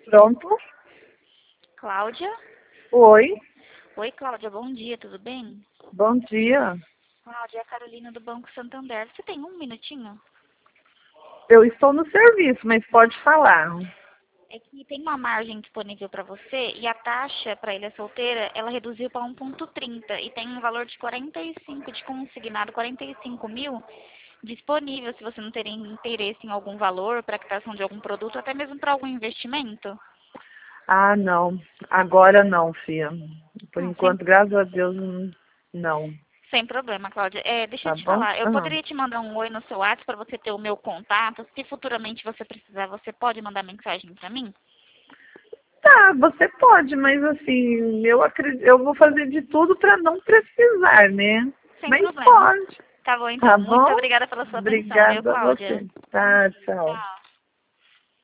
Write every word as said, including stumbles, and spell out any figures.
Pronto? Cláudia? Oi, Oi, Cláudia, bom dia, tudo bem? bom dia. Cláudia, é a Carolina do Banco Santander. Você tem um minutinho? Eu estou no serviço, mas pode falar. É que tem uma margem disponível para você e a taxa para ilha solteira, ela reduziu para um vírgula trinta e tem um valor de quarenta e cinco de consignado, quarenta e cinco mil disponível se você não ter interesse em algum valor para quitação de algum produto, até mesmo para algum investimento. Ah, não. Agora não, filha. Por Não, sem, enquanto, graças a Deus, hum, não. sem problema, Cláudia. É, deixa eu Tá te bom? falar, eu Aham. poderia te mandar um oi no seu WhatsApp para você ter o meu contato. Se futuramente você precisar, você pode mandar mensagem para mim? Tá, você pode, mas assim, eu acredito, eu vou fazer de tudo para não precisar, né? Sem Mas problema. pode. Tá bom, Tá então. Muito bom? obrigada pela sua atenção, viu, Obrigada a Cláudia? você. Tá, tchau. Tchau.